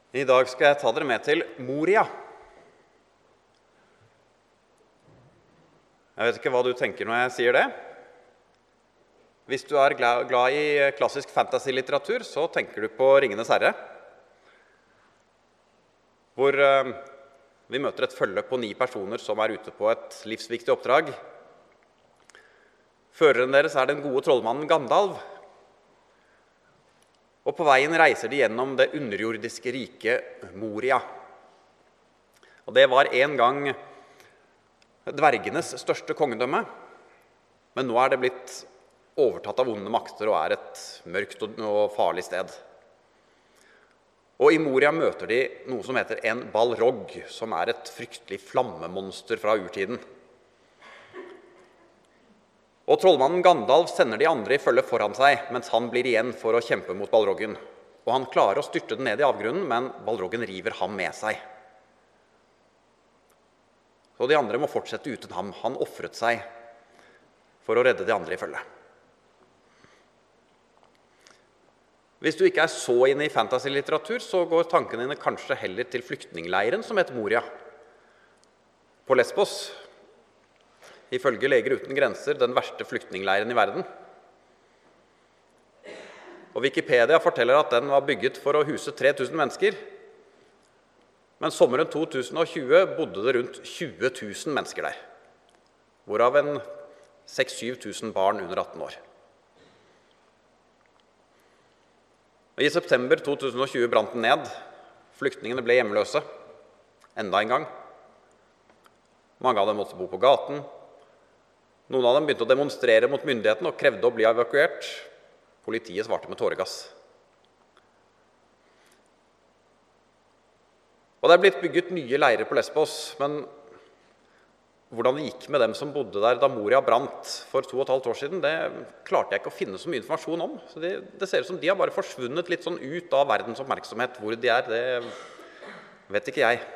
I dag skal jeg ta dere med til Moria. Jeg vet ikke hva du tenker når jeg sier det. Hvis du er glad i klassisk fantasy-litteratur, så tenker du på Ringenes herre, hvor vi møter et følge på 9 personer som er ute på et livsviktig oppdrag. Føreren deres er den gode trollmannen Gandalf, og på veien reiser de gjennom det underjordiske riket Moria. Og det var en gang dvergenes største kongedømme, men nå er det blitt overtatt av onde makter og er et mørkt og farlig sted. Og i Moria møter de noe som heter en Balrog, som er et fryktelig flammemonster fra urtiden. Og trollmannen Gandalf sender de andre i følge foran seg, mens han blir igjen for å kjempe mot Balroggen. Og han klarer å styrte den ned i avgrunnen, men Balroggen river ham med seg. Så de andre må fortsette uten ham. Han offret seg for å redde de andre i følge. Hvis du ikke er så inne i fantasy-litteratur, så går tankene dine kanskje heller til flyktningleiren som heter Moria. På Lesbos, ifølge Leger uten grenser, den verste flyktningleiren i verden. Og Wikipedia forteller at den var bygget for å huse 3000 mennesker. Men sommeren 2020 bodde det rundt 20 000 mennesker der, hvorav 6–7 000 barn under 18 år. I september 2020 brant den ned. Flyktningene ble hjemløse, enda en gang. Mange av dem måtte bo på gaten. Noen av dem begynte å demonstrere mot myndighetene og krevde å bli evakuert. Politiet svarte med tåregass. Og det er blitt bygget nye leirer på Lesbos, men hvordan det gikk med dem som bodde der da Moria brant for 2,5 år siden, det klarte jeg ikke å finne så mye informasjon om. Så det ser ut som de har bare forsvunnet litt sånn ut av verdens oppmerksomhet. Hvor de er, det vet ikke jeg.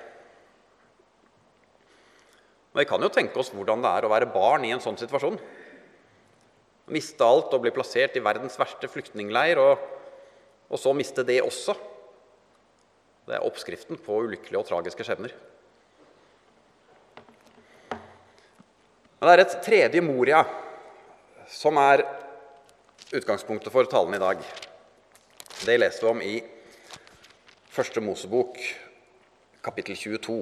Men vi kan jo tenke oss hvordan det er å være barn i en sånn situasjon. Miste alt og bli plassert i verdens verste flyktningleir, og så miste det også. Det er oppskriften på ulykkelige og tragiske skjebner. Men det er et tredje Moria som er utgangspunktet for talen i dag. Det leser vi om i Første Mosebok, kapittel 22.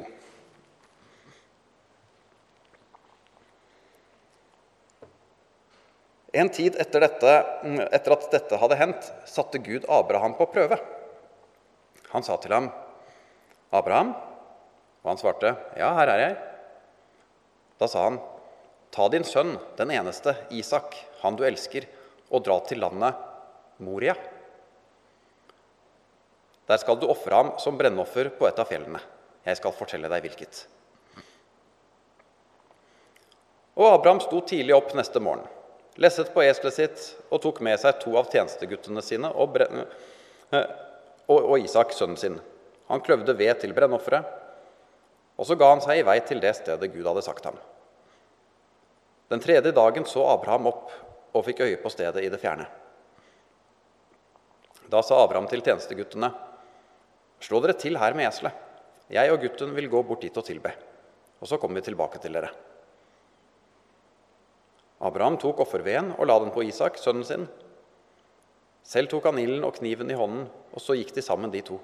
En tid etter at dette hadde hendt, satte Gud Abraham på prøve. Han sa til ham, «Abraham?» Og han svarte, «Ja, her er jeg.» Da sa han, «Ta din sønn, den eneste, Isak, han du elsker, og dra til landet Moria. Der skal du offre ham som brennoffer på et av fjellene. Jeg skal fortelle deg hvilket.» Og Abraham sto tidlig opp neste morgen, lesset på eselet sitt og tok med seg 2 av tjenesteguttene sine og Isak, sønnen sin. Han kløvde ved til brennofferet, og så ga han seg i vei til det stedet Gud hadde sagt ham. Den 3. dagen så Abraham opp og fikk øye på stedet i det fjerne. Da sa Abraham til tjenesteguttene, «Slå dere til her med eselet. Jeg og gutten vil gå bort dit og tilbe, og så kommer vi tilbake til dere.» Abraham tok offerveden og la den på Isak, sønnen sin. Selv tok han ilden og kniven i hånden, og så gikk de sammen de 2.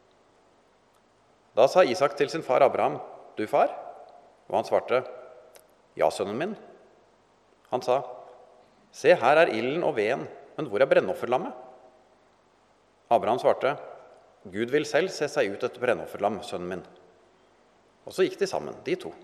Da sa Isak til sin far Abraham, «Du far?» Og han svarte, «Ja, sønnen min.» Han sa, «Se, her er ilden og veden, men hvor er brennofferlammet?» Abraham svarte, «Gud vil selv se seg ut et brennofferlam, sønnen min.» Og så gikk de sammen, de 2.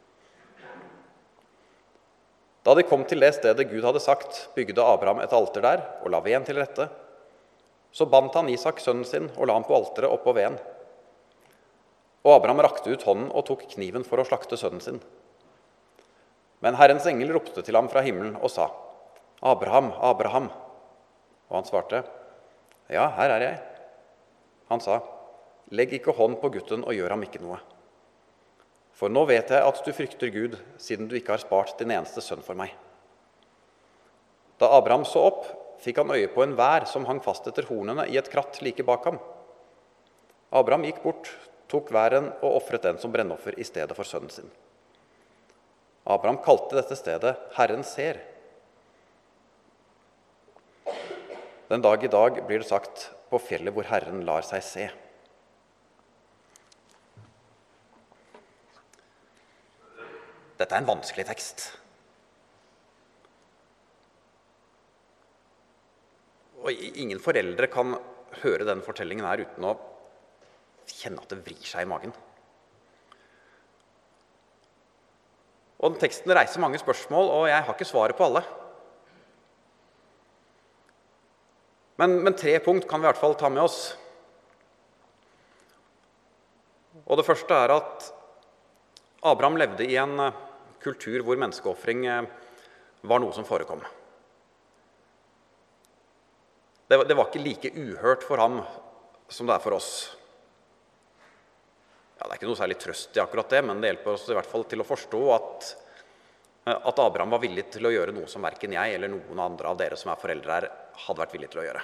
Da de kom til det stedet Gud hadde sagt, bygde Abraham et alter der og la veden til rette. Så bandt han Isak, sønnen sin, og la ham på alteret oppå veden. Og Abraham rakte ut hånden og tok kniven for å slakte sønnen sin. Men Herrens engel ropte til ham fra himmelen og sa, «Abraham, Abraham!» Og han svarte, «Ja, her er jeg.» Han sa, «Legg ikke hånd på gutten og gjør ham ikke noe. For nå vet jeg at du frykter Gud, siden du ikke har spart din eneste sønn for meg.» Da Abraham så opp, fikk han øye på en vær som hang fast etter hornene i et kratt like bak ham. Abraham gikk bort, tok væren og offret den som brennoffer i stedet for sønnen sin. Abraham kalte dette stedet Herren ser. Den dag i dag blir det sagt på fjellet hvor Herren lar seg se. Dette er en vanskelig tekst. Og ingen foreldre kan høre den fortellingen her uten å kjenne at det vrir seg i magen. Og den teksten reiser mange spørsmål, og jeg har ikke svaret på alle. Men 3 punkt kan vi i hvert fall ta med oss. Og det første er at Abraham levde i en kultur hvor menneskeoffring var noe som forekom. Det var ikke like uhørt for ham som det er for oss. Ja, det er ikke noe særlig trøst i akkurat det, men det hjelper oss i hvert fall til å forstå at Abraham var villig til å gjøre noe som hverken jeg eller noen andre av dere som er foreldre her, hadde vært villig til å gjøre.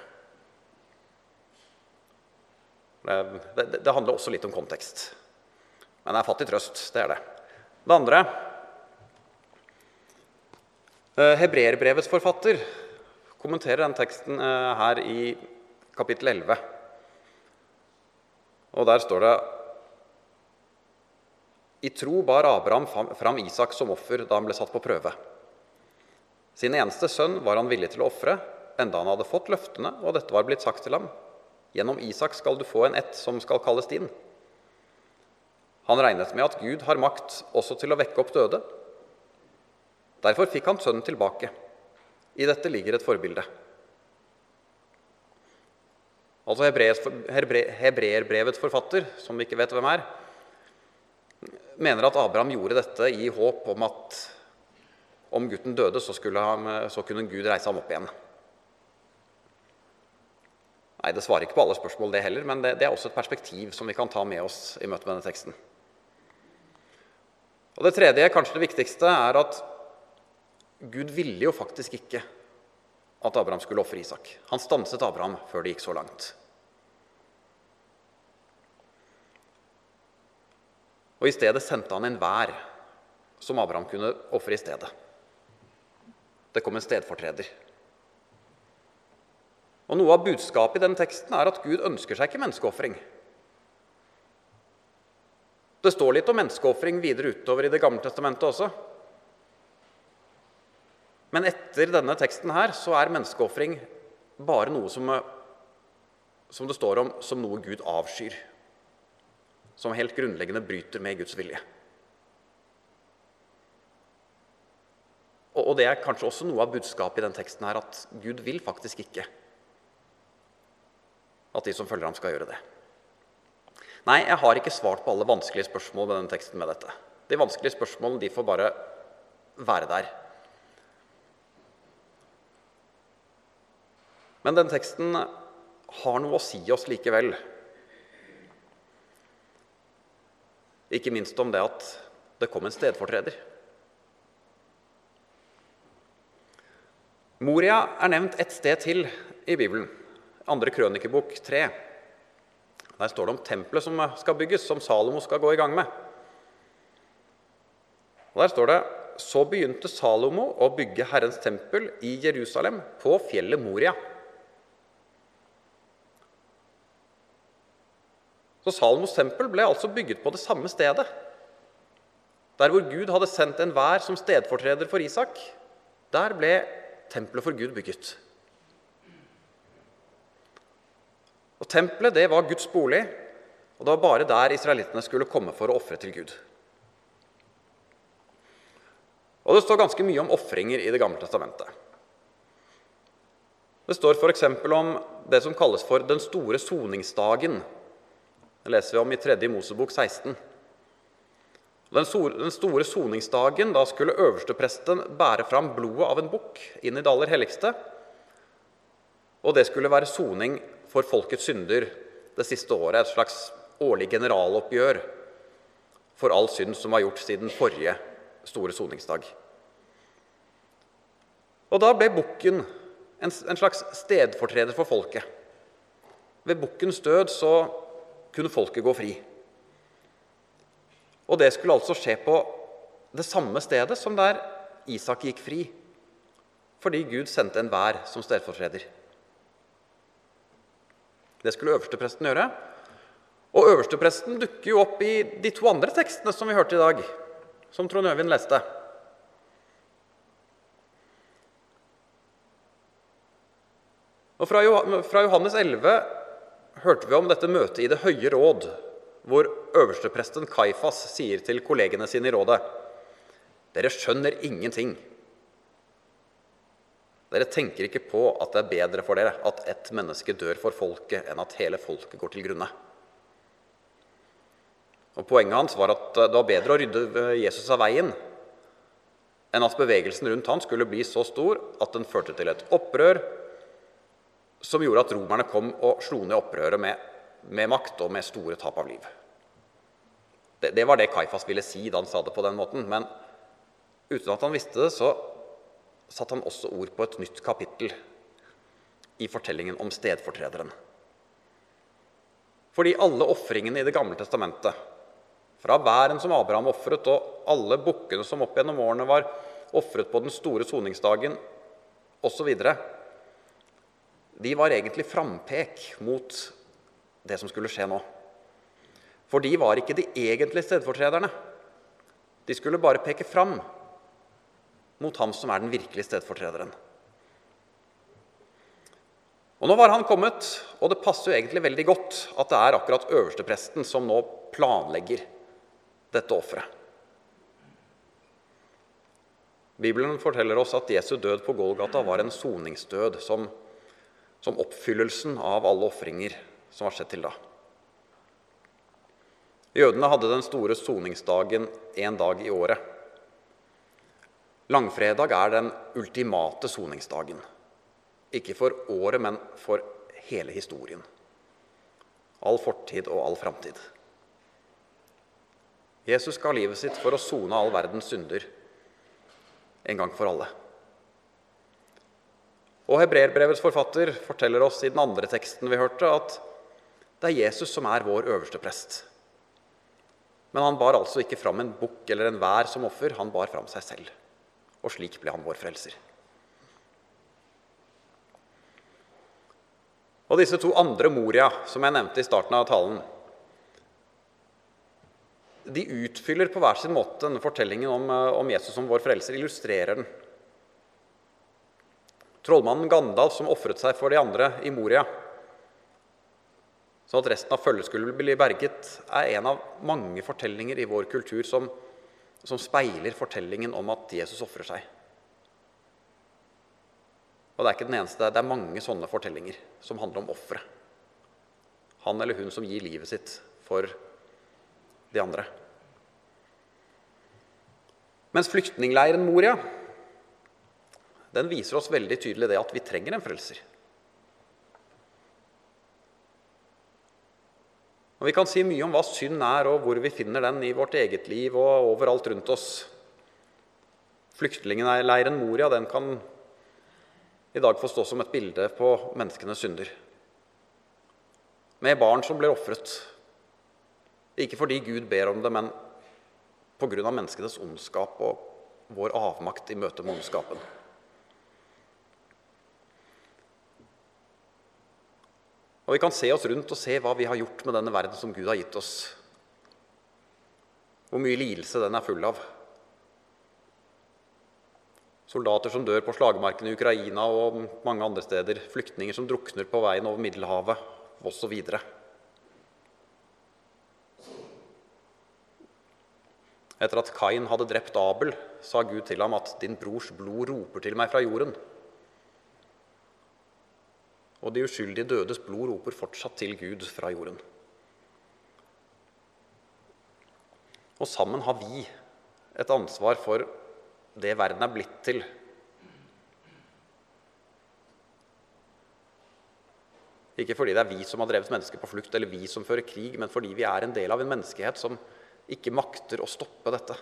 Det handler også litt om kontekst. Men det er fattig trøst, det er det. Det andre, Hebreerbrevets forfatter kommenterer den teksten her i kapittel 11. Og der står det: I tro bar Abraham fram Isak som offer da han ble satt på prøve. Sin eneste sønn var han villig til å offre, enda han hadde fått løftene, og dette var blitt sagt til ham: Gjennom Isak skal du få en ett som skal kalles din. Han regnet med at Gud har makt også til å vekke opp døde. Derfor fikk han sønnen tilbake. I dette ligger et forbilde. Altså Hebreerbrevets forfatter, som vi ikke vet hvem er, mener at Abraham gjorde dette i håp om at om gutten døde, så kunne Gud reise ham opp igjen. Nei, det svarer ikke på alle spørsmål det heller, men det er også et perspektiv som vi kan ta med oss i møte med denne teksten. Og det tredje, kanskje det viktigste, er at Gud ville jo faktisk ikke at Abraham skulle offre Isak. Han stanset Abraham før det gikk så langt. Og i stedet sendte han en vær som Abraham kunne offre i stedet. Det kom en stedfortreder. Og noe av budskapet i denne teksten er at Gud ønsker seg ikke menneskeoffring. Det står litt om menneskeoffring videre utover i Det gamle testamentet også. Men etter denne teksten her så er menneskeoffring bare noe som det står om som noe Gud avskyr. Som helt grunnleggende bryter med Guds vilje. Og det er kanskje også noe av budskapet i den teksten her, at Gud vil faktisk ikke at de som følger ham skal gjøre det. Nei, jeg har ikke svart på alle vanskelige spørsmål med denne teksten med dette. De vanskelige spørsmålene, de får bare være der. Men den teksten har noe å si oss likevel. Ikke minst om det at det kom en stedfortreder. Moria er nevnt et sted til i Bibelen. 2. Krønikebok 3. Der står det om tempelet som skal bygges, som Salomo skal gå i gang med. Og der står det: Så begynte Salomo å bygge Herrens tempel i Jerusalem på fjellet Moria. Så Salomos tempel ble altså bygget på det samme stedet. Der hvor Gud hadde sendt en vær som stedfortreder for Isak, der ble tempelet for Gud bygget. Og tempelet, det var Guds bolig, og det var bare der israelittene skulle komme for å offre til Gud. Og det står ganske mye om offringer i Det gamle testamentet. Det står for eksempel om det som kalles for den store soningsdagen. Det leser vi om i 3. Mosebok 16. Den store soningsdagen, da skulle øverstepresten bære fram blodet av en bukk inn i det aller helligste, og det skulle være soning for folkets synder det siste året, et slags årlig generaloppgjør for all synd som var gjort siden forrige store soningsdag. Og da ble bukken en slags stedfortreder for folket. Ved bukkens død så kunne folket gå fri. Og det skulle altså skje på det samme stedet som der Isak gikk fri, fordi Gud sendte en vær som stedfortreder. Det skulle øverstepresten gjøre, og øverstepresten dukker jo opp i de to andre tekstene som vi hørte i dag, som Trond Øyvind leste. Og fra Johannes 11 hørte vi om dette møtet i det høye råd, hvor øverstepresten Kaifas sier til kollegene sine i rådet: «Dere skjønner ingenting. Dere tenker ikke på at det er bedre for dere at ett menneske dør for folket, enn at hele folket går til grunne.» Og poenget hans var at det var bedre å rydde Jesus av veien, enn at bevegelsen rundt han skulle bli så stor at den førte til et opprør, som gjorde at romerne kom og slo ned opprøret med makt og med store tap av liv. Det var det Kaifas ville si da han sa det på den måten, men uten at han visste det, så satte han også ord på et nytt kapittel i fortellingen om stedfortrederen. Fordi alle offringene i Det gamle testamentet, fra væren som Abraham offret, og alle bukkene som opp gjennom årene var offret på den store soningsdagen, og så videre, de var egentlig frampek mot det som skulle skje nå. For de var ikke de egentlige stedfortrederne. De skulle bare peke fram mot ham som er den virkelige stedfortrederen. Og nå var han kommet, og det passer jo egentlig veldig godt at det er akkurat øverstepresten som nå planlegger dette offeret. Bibelen forteller oss at Jesu død på Golgata var en soningsdød som oppfyllelsen av alle offringer som var skjedd til da. Jødene hadde den store soningsdagen en dag i året. Langfredag er den ultimate soningsdagen. Ikke for året, men for hele historien. All fortid og all framtid. Jesus ga livet sitt for å sone all verdens synder, en gang for alle. Og Hebreerbrevets forfatter forteller oss i den andre teksten vi hørte, at det er Jesus som er vår øverste prest. Men han bar altså ikke fram en bukk eller en vær som offer, han bar fram seg selv. Og slik ble han vår frelser. Og disse to andre Moria, som jeg nevnte i starten av talen, de utfyller på hver sin måte denne fortellingen om Jesus som vår frelser, illustrerer den. Trollmannen Gandalf som offret seg for de andre i Moria, så at resten av følget skulle bli berget, er en av mange fortellinger i vår kultur som speiler fortellingen om at Jesus offrer seg. Og det er ikke den eneste, det er mange sånne fortellinger som handler om offeret. Han eller hun som gir livet sitt for de andre. Mens flyktningleiren Moria, den viser oss veldig tydelig det at vi trenger en frelser. Og vi kan si mye om hva synd er, og hvor vi finner den i vårt eget liv og overalt rundt oss. Flyktningleiren Moria, den kan i dag få stå som et bilde på menneskenes synder. Med barn som blir offret. Ikke fordi Gud ber om det, men på grunn av menneskenes ondskap og vår avmakt i møte med ondskapen. Og vi kan se oss rundt og se hva vi har gjort med denne verden som Gud har gitt oss. Hvor mye lidelse den er full av. Soldater som dør på slagmarken i Ukraina og mange andre steder. Flyktninger som drukner på veien over Middelhavet, og så videre. Etter at Kain hadde drept Abel, sa Gud til ham at din brors blod roper til meg fra jorden. Og de uskyldige dødes blod roper fortsatt til Gud fra jorden. Og sammen har vi et ansvar for det verden er blitt til. Ikke fordi det er vi som har drevet mennesker på flukt, eller vi som fører krig, men fordi vi er en del av en menneskehet som ikke makter å stoppe dette.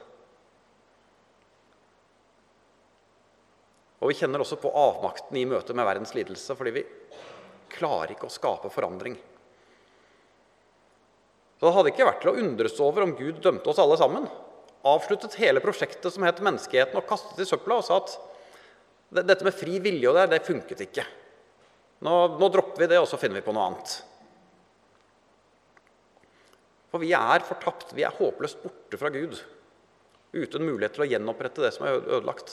Og vi kjenner også på avmakten i møte med verdens lidelse, fordi vi klarer ikke å skape forandring. Så det hadde ikke vært til å undres over om Gud dømte oss alle sammen, avsluttet hele prosjektet som het menneskeheten og kastet i søpla og sa at dette med fri vilje og det funket ikke. Nå dropper vi det, og så finner vi på noe annet. For vi er fortapt, vi er håpløst borte fra Gud, uten mulighet til å gjenopprette det som er ødelagt.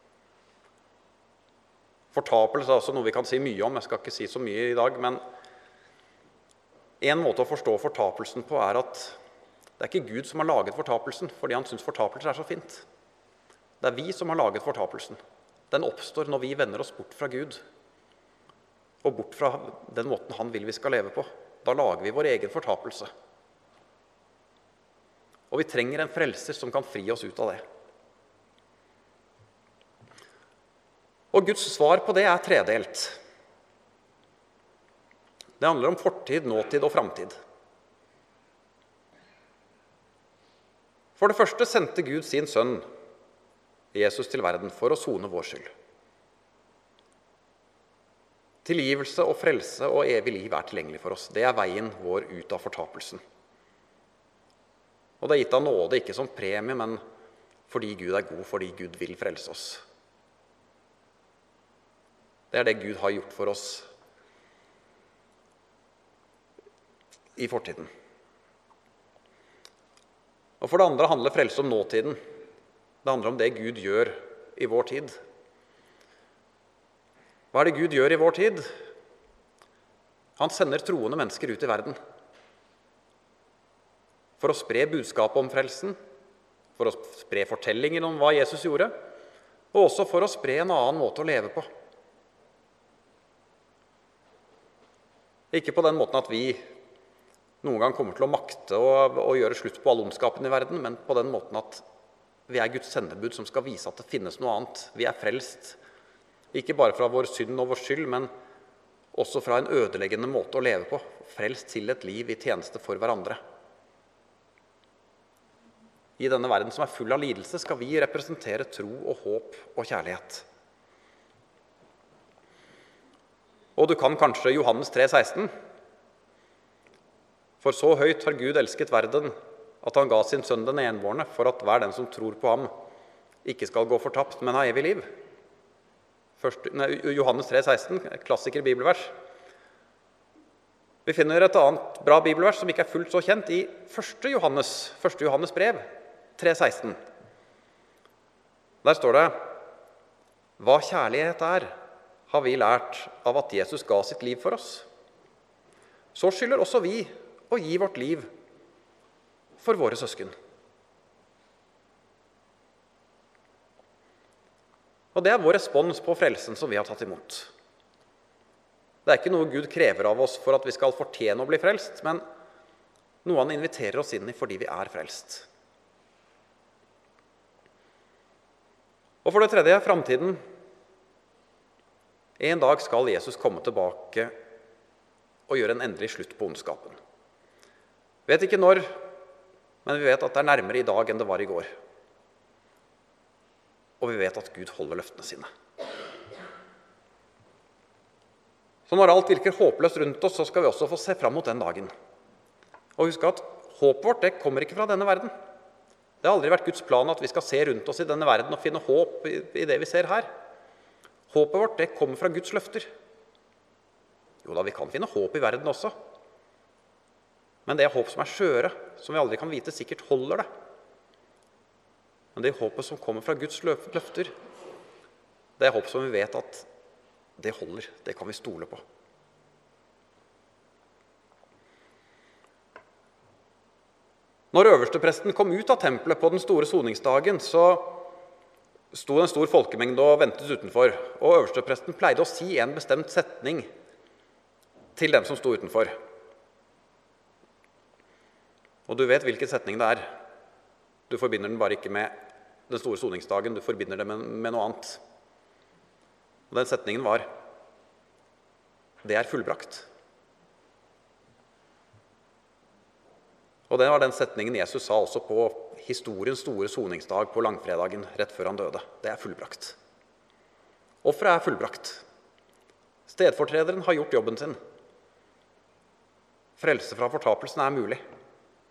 Fortapelse er også noe vi kan si mye om, jeg skal ikke si så mye i dag, men en måte å forstå fortapelsen på er at det er ikke Gud som har laget fortapelsen, fordi han synes fortapelser er så fint. Det er vi som har laget fortapelsen. Den oppstår når vi vender oss bort fra Gud, og bort fra den måten han vil vi skal leve på. Da lager vi vår egen fortapelse. Og vi trenger en frelser som kan fri oss ut av det. Og Guds svar på det er tredelt. Det handler om fortid, nåtid og framtid. For det første sendte Gud sin sønn, Jesus, til verden for å sone vår skyld. Tilgivelse og frelse og evig liv er tilgjengelig for oss. Det er veien vår ut av fortapelsen. Og det er gitt av nåde, ikke som premie, men fordi Gud er god, fordi Gud vil frelse oss. Det er det Gud har gjort for oss i fortiden. Og for det andre handler frelse om nåtiden. Det handler om det Gud gjør i vår tid. Hva er det Gud gjør i vår tid? Han sender troende mennesker ut i verden for å spre budskapet om frelsen, for å spre fortellingen om hva Jesus gjorde, og også for å spre en annen måte å leve på. Ikke på den måten at vi noen gang kommer til å makte å gjøre slutt på all ondskapen i verden, men på den måten at vi er Guds sendebud som skal vise at det finnes noe annet. Vi er frelst, ikke bare fra vår synd og vår skyld, men også fra en ødeleggende måte å leve på, frelst til et liv i tjeneste for hverandre. I denne verden som er full av lidelse, skal vi representere tro og håp og kjærlighet. Og du kan kanskje Johannes 3,16. For så høyt har Gud elsket verden, at han ga sin sønn den enbårne, for at hver den som tror på ham, ikke skal gå fortapt, men ha evig liv. Johannes 3,16, klassiker bibelvers. Vi finner et annet bra bibelvers som ikke er fullt så kjent i 1. Johannes brev, 3,16. Der står det: Hva kjærlighet er, har vi lært av at Jesus ga sitt liv for oss. Så skylder også vi å gi vårt liv for våre søsken. Og det er vår respons på frelsen som vi har tatt imot. Det er ikke noe Gud krever av oss for at vi skal fortjene å bli frelst, men noe han inviterer oss inn i fordi vi er frelst. Og for det tredje, framtiden. En dag skal Jesus komme tilbake og gjøre en endelig slutt på ondskapen. Vet ikke når, men vi vet at det er nærmere i dag enn det var i går. Og vi vet at Gud holder løftene sine. Så når alt virker håpløst rundt oss, så skal vi også få se fram mot den dagen. Og husk at håpet vårt, det kommer ikke fra denne verden. Det har aldri vært Guds plan at vi skal se rundt oss i denne verden og finne håp i det vi ser her. Håpet vårt, det kommer fra Guds løfter. Jo da, vi kan finne håp i verden også. Men det er håp som er skjøre, som vi aldri kan vite sikkert holder det. Men det er håpet som kommer fra Guds løfter. Det er håp som vi vet at det holder, det kan vi stole på. Når øverstepresten kom ut av tempelet på den store soningsdagen, så sto en stor folkemengde og ventet utenfor. Og øverstepresten pleide å si en bestemt setning til dem som sto utenfor. Og du vet hvilken setning det er. Du forbinder den bare ikke med den store soningsdagen, du forbinder det med noe annet. Og den setningen var: det er fullbrakt. Og det var den setningen Jesus sa også på historiens store soningsdag på langfredagen rett før han døde. Det er fullbrakt. Offeret er fullbrakt. Stedfortrederen har gjort jobben sin. Frelse fra fortapelsen er mulig.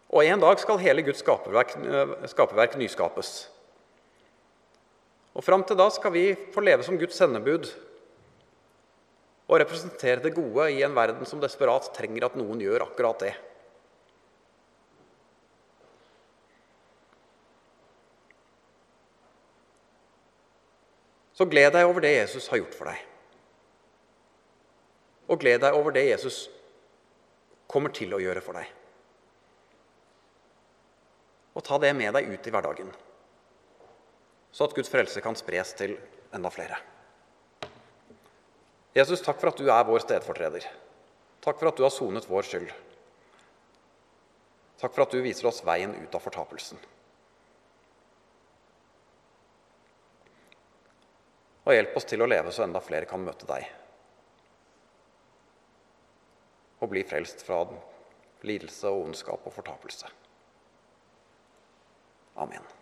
Og en dag skal hele Guds skaperverk nyskapes. Og fram til da skal vi få leve som Guds sendebud og representere det gode i en verden som desperat trenger at noen gjør akkurat det. Så gled deg over det Jesus har gjort for deg. Og gled deg over det Jesus kommer til å gjøre for deg. Og ta det med deg ut i hverdagen, så at Guds frelse kan spres til enda flere. Jesus, takk for at du er vår stedfortreder. Takk for at du har sonet vår skyld. Takk for at du viser oss veien ut av fortapelsen. Og hjelp oss til å leve så enda flere kan møte deg og bli frelst fra lidelse og ondskap og fortapelse. Amen.